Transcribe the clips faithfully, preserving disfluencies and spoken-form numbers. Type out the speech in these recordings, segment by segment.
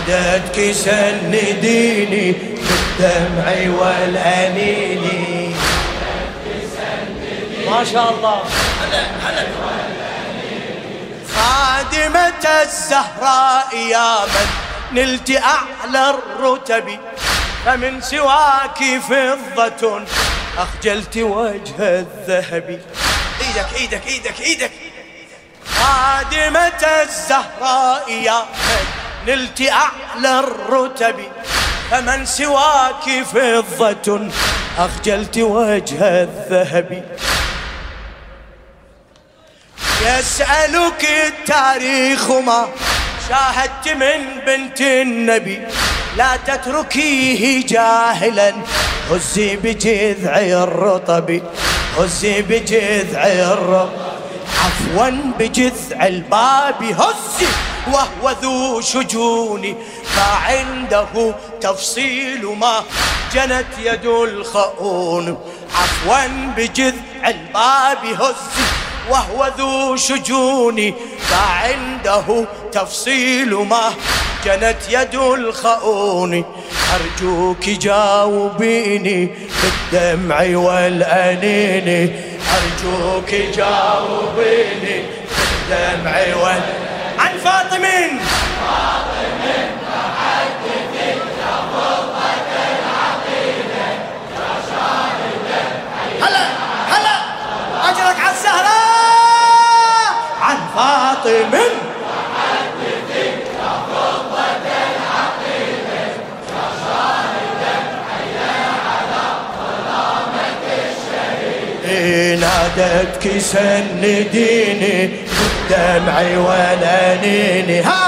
نادتك سنديني بالدمع والأنين. ما شاء الله. هلا هلا. خادمة الزهراء يا من نلت أعلى الرتب، فمن سواك فضة أخجلت وجه الذهب. ايدك ايدك ايدك ايدك. خادمة الزهراء يا من نلت أعلى الرتب، فمن سواك فضة أخجلت وجه الذهب. يسألك التاريخ ما شاهدت من بنت النبي، لا تتركيه جاهلا هزي بجذع الرطب، هزي بجذع الرطب، عفوا بجذع الباب هزي وهو ذو شجون، فعنده تفصيل ما جنت يد الخؤون. عفوا بجذع الباب هزي وهو ذو شجون، فعنده تفصيل ما جنت يد الخؤون. أرجوك جاوبيني بالدمع والأنين، أرجوك جاوبيني بالدمع والأنين. عن فاطم هلا هلا. أجرك على الزهراء. عن فاطم نادتك سنديني بالدمع والأنين. ها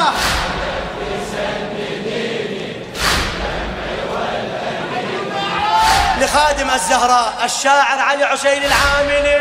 لخادم الزهراء الشاعر علي عسين العاملي.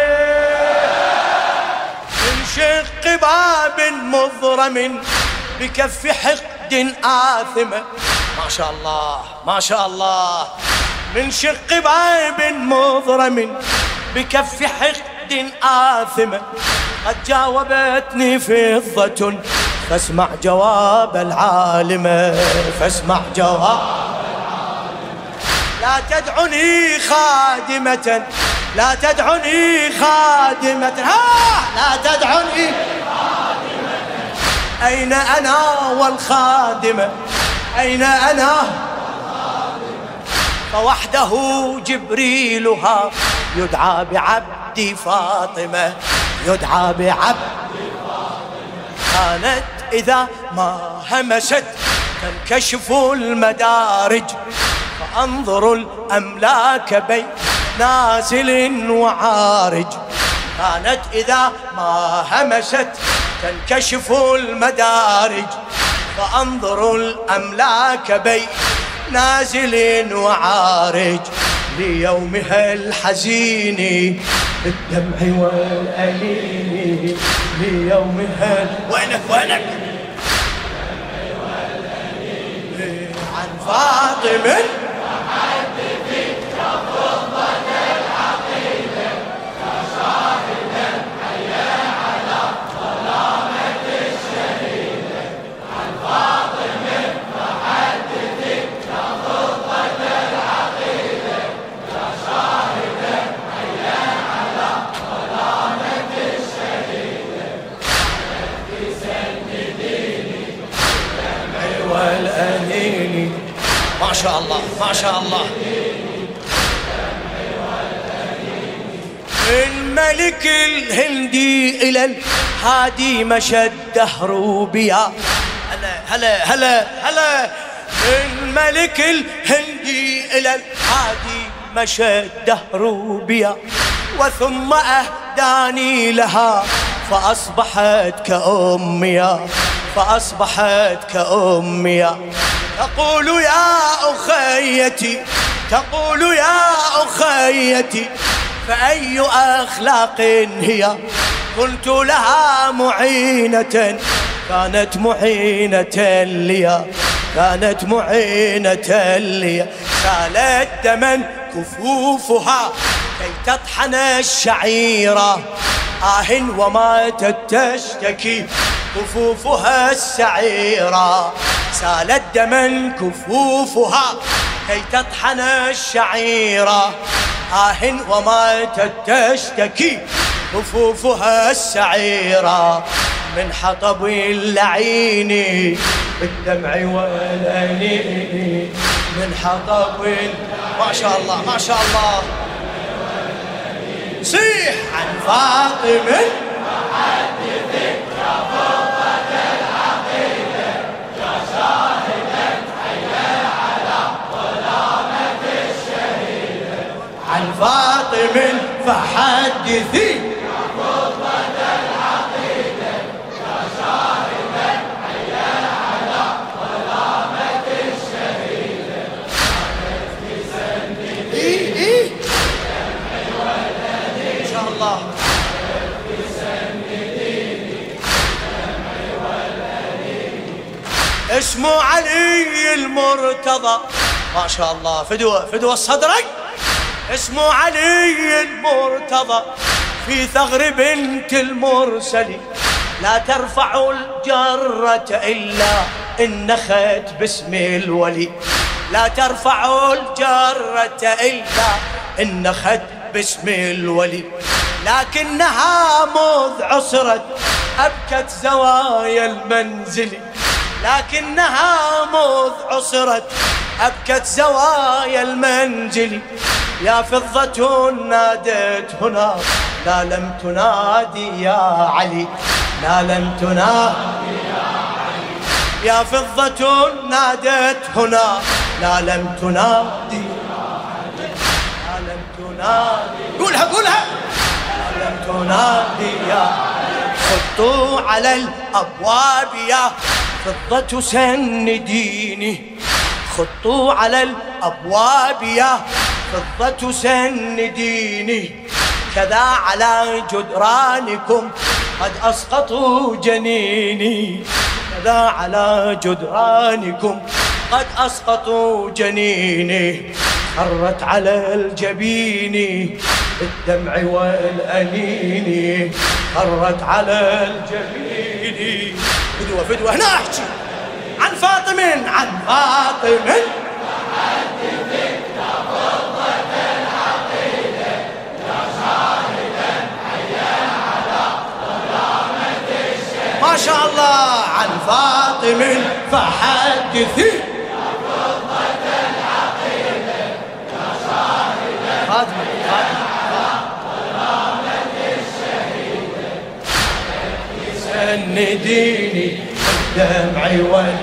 من شق باب مضرم بكف حقد آثمة. ما شاء الله ما شاء الله. من شق باب مضرم بكف حقد آثمة، قد جاوبتني فضة فاسمع جواب العالمة، فاسمع جواب العالمة. لا تدعني خادمة، لا تدعني خادمة، ها لا تدعني خادمة. أين أنا والخادمة، أين أنا فوحده جبريلها يدعى بعبد فاطمة، يدعى بعبد فاطمة. كانت إذا ما همست تنكشف المدارج، فأنظر الأملاك بين نازل وعارج. كانت إذا ما همست تنكشف المدارج، فأنظر الأملاك بين نازل وعارج. ليومها الحزين بالدمع والأنين، ليومها وينك وينك. عن فاطم ما شاء الله ما شاء الله. من ملك الهندي إلى الهادي مشى الدهر بيا. هلا هلا هلا هلا. من ملك الهندي إلى الهادي مشى الدهر بيا، وثم أهداني لها فأصبحت كأمي، فأصبحت كأمي. تقول يا أخيتي، تقول يا أخيتي، فأي أخلاق هي؟ قلت لها معينة، كانت معينة لي، كانت معينة لي. سالت دما كفوفها كي تطحن الشعيرة، آه وماتت تشتكي كفوفها السعيرة. سالت دما كفوفها كي تطحن الشعيرة. آه وماتت تشتكي كفوفها السعيرة من حطب اللعين بالدمع والأنين. من حطب، ما شاء الله ما شاء الله. صيح عن فاطمة محدثك يا فضة العقيدة يا شاهدا حيا على ظلامة الشهيدة. عن فاطمة فحدثي يا فضة العقيدة يا شاهدا حيا على ظلامة الشهيدة. كانت في سندي إيه إيه إن شاء الله. اسمه علي المرتضى، ما شاء الله. فدوة فدوة صدرك. اسمه علي المرتضى في ثغر بنت المرسل. لا ترفع الجرة إلا إن نخت باسم الولي. لا ترفع الجرة إلا إن نخت باسم الولي. لكنها مذ عصرت أبكت زوايا المنزل. لكنها مذ عصرت أبكت زوايا المنزل. يا فضة نادت هنا لا لم تنادي يا علي. لا لم تنادي يا علي. يا فضة نادت هنا لا لم تنادي يا علي. لا لم تنادي. قولها قولها. لا لم تنادي يا علي. خطوا على الأبواب يا فضة سنديني. خطوا على الأبواب يا فضة سنديني. كذا على جدرانكم قد أسقطوا جنيني. كذا على جدرانكم قد أسقطوا جنيني. خرت على الجبين بالدمع والأنين. خرت على الجبين. فدوة فدوة هنا أحكي عن فاطمة. عن فاطمة محدثك يا فضة العقيدة يا شاهدا حيا على ظلامة الشهيدة. ما شاء الله. عن فاطمة فحدثي يا فضة العقيدة يا شاهدا فاطمة على ظلامة الشهيدة. سنديني بالدمع وال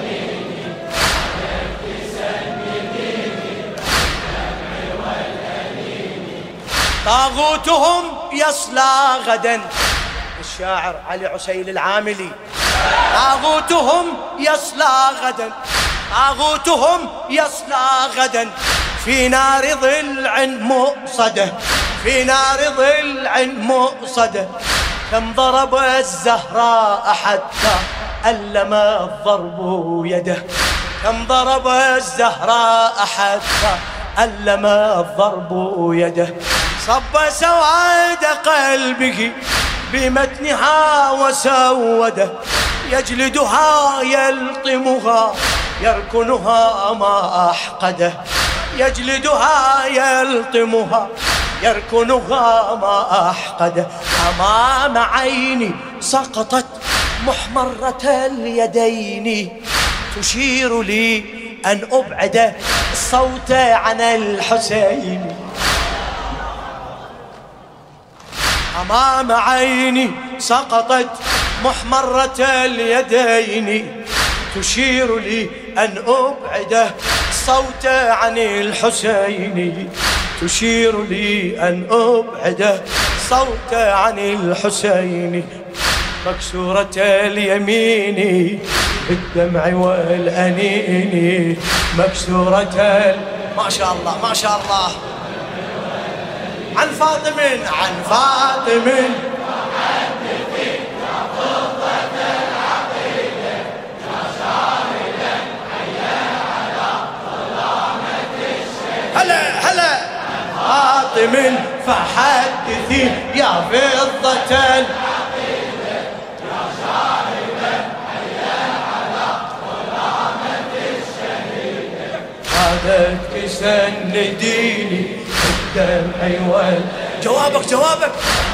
طاغوتهم يصلى غدا. الشاعر علي عسيل العاملي. طاغوتهم يصلى غدا. طاغوتهم يصلى غدا في نار ضلع مؤصده. في نار ضلع مؤصده. كم ضرب الزهراء حتى ألم الضرب يده. كم ضرب الزهراء حتى ألم الضرب يده. صب سواد قلبه بمتنها وسوده. يجلدها يلطمها يركنها ما أحقده. يجلدها يلطمها يركنها ما أحقده. أمام عيني سقطت محمرة اليدين تشير لي أن أبعد الصوت عن الحسين. أمام عيني سقطت محمرة اليدين تشير لي أن أبعد الصوت عن الحسين. تشير لي أن أبعد الصوت عن الحسين. مكسورة اليمين بالدمع والأنين. مكسورة ال... ما شاء الله ما شاء الله. عن فاطمة. عن فاطمة محدثك يا فضة العقيدة يا شاهدا حيا على ظلامة الشهيدة. هلا هلا. فاطمة فحدثي يا فضة العقيدة يا شاهدا حيا على ظلامة عادتك سنديني الدمع وال جوابك جوابك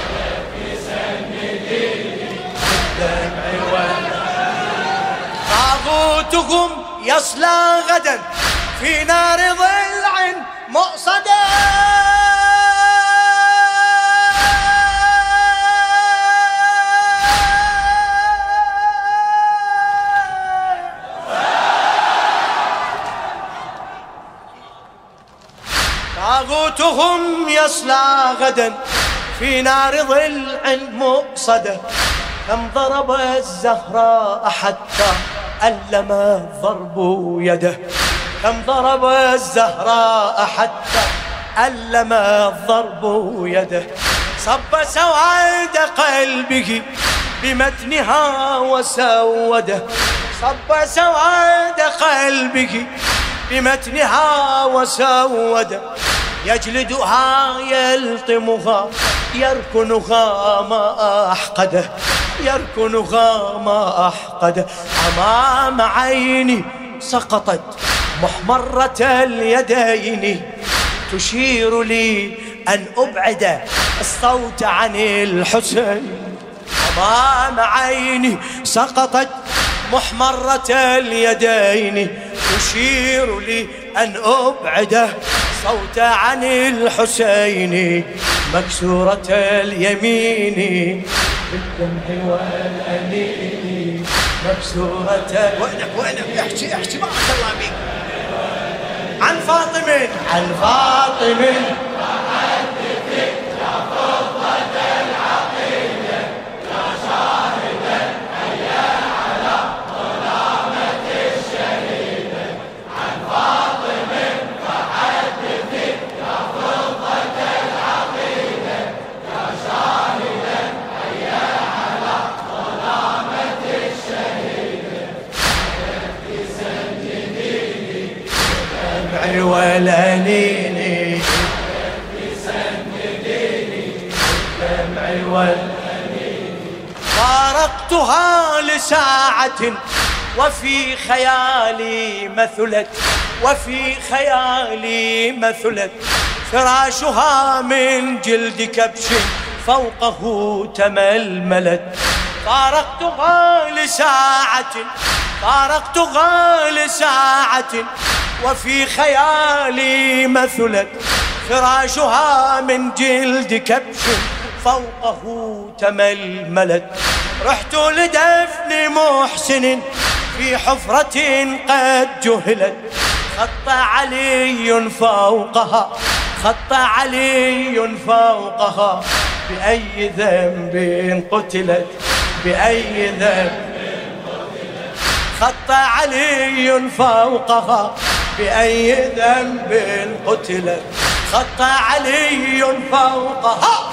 الدمع وال طاغوتهم يصلى غدا في نار ضلع مؤصدة طاغوتهم يصلى غدا في نار ضلع مؤصدة كم ضرب الزهراء حتى ألم الضرب يده كم ضرب الزهراء حتى ألم الضرب يده صب سواد قلبه بمتنها وسوده صب سواد قلبه بمتنها وسوده يجلدها يلطمها يركنها ما أحقده يركنها ما أحقده أمام عيني سقطت محمرة اليدين تشير لي أن أبعد الصوت عن الحسين أمام عيني سقطت محمرة اليدين تشير لي أن أبعد صوت عن الحسين مكسورة اليمين بالدمع والأنين مكسورة وينك وينك احكي احكي بارك الله بيك عن فاطم عن فاطم وحدثك يا فضة العقيدة يا شاهدا حيا على ظلامة الشهيدة عن فاطم وحدثك يا فضة العقيدة يا شاهدا حيا على ظلامة الشهيدة حدثك سجديني الدمع والأنين فارقتها لساعة وفي خيالي مثلت وفي خيالي مثلت فراشها من جلد كبش فوقه تململت فارقتها لساعة فارقتها لساعة وفي خيالي مثلت فراشها من جلد كبش فوقه تململت رحت لدفن محسن في حفرة قد جهلت خط علي فوقها خط علي فوقها بأي ذنب قتلت بأي ذنب خط علي فوقها بأي ذنب قتلت خط علي فوقها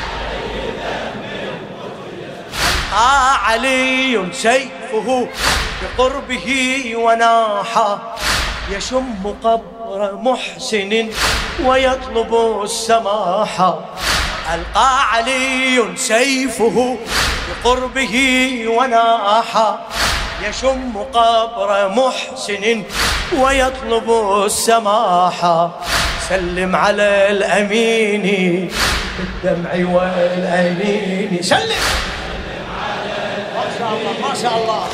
آه علي سيفه بقربه وناحا يشم قبر محسن ويطلب السماحة ألقى علي سيفه بقربه وناحا يشم قبر محسن ويطلب السماحة سلم على الأمين بالدمع والأنين سلم ما شاء الله ما شاء الله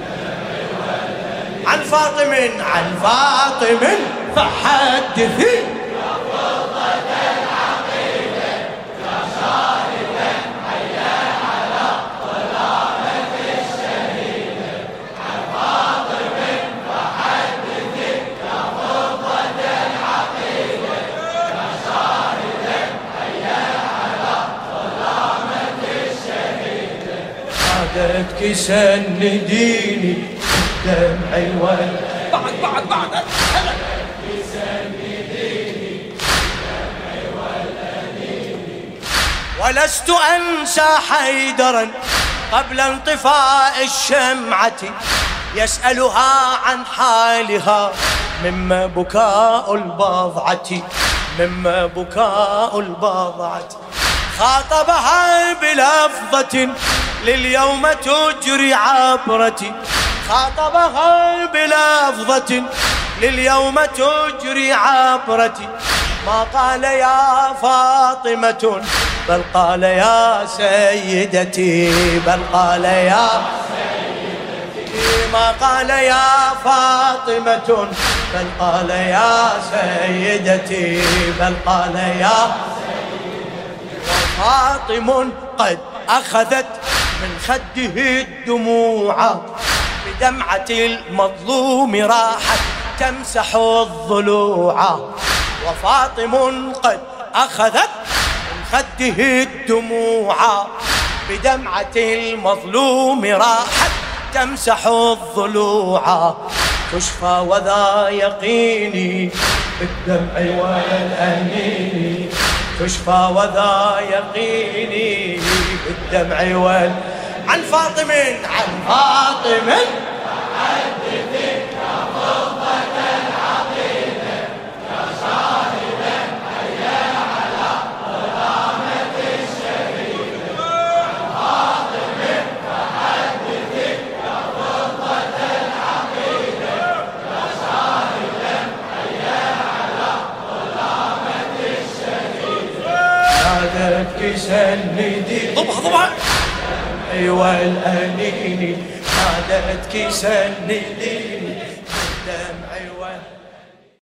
عن فاطم عن فاطم فحدثي يا فضة العقيدة يا شاهدا حيا على ظلامة الشهيدة عن فاطم فحدثي يا فضة العقيدة يا شاهدا حيا على ظلامة الشهيدة عادتك سنديني دمعي وال بعد بعد بعد ولست أنسى حيدرا قبل انطفاء الشمعة يسألها عن حالها مما بكاء البضعة مما بكاء البضعة خاطبها بلفظة لليوم تجري عبرتي خاطبها بلفظة لليوم تجري عبرتي، ما قال يا فاطمة بل قال يا سيدتي، بل قال يا سيدتي، ما قال يا فاطمة بل قال يا سيدتي، بل قال يا سيدتي. وفاطم قد أخذت من خده الدموع، بدمعة المظلوم راحت تمسح الضلوع. وفاطم قد أخذت من خده الدموع، بدمعة المظلوم راحت تمسح الضلوع. تشفى وذا يقيني بالدمع والأنين، تشفى وذا يقيني بالدمع وال عن فاطم، عن فاطم حدثك يا فضة العقيدة، يا شاهدا حيا على ظلامة الشهيدة. عن فاطم فحدثك يا فضة العقيدة، يا شاهدا حيا على ظلامة الشهيدة. نادتك سندي ضبها ضبها والأنين، نادتك سندي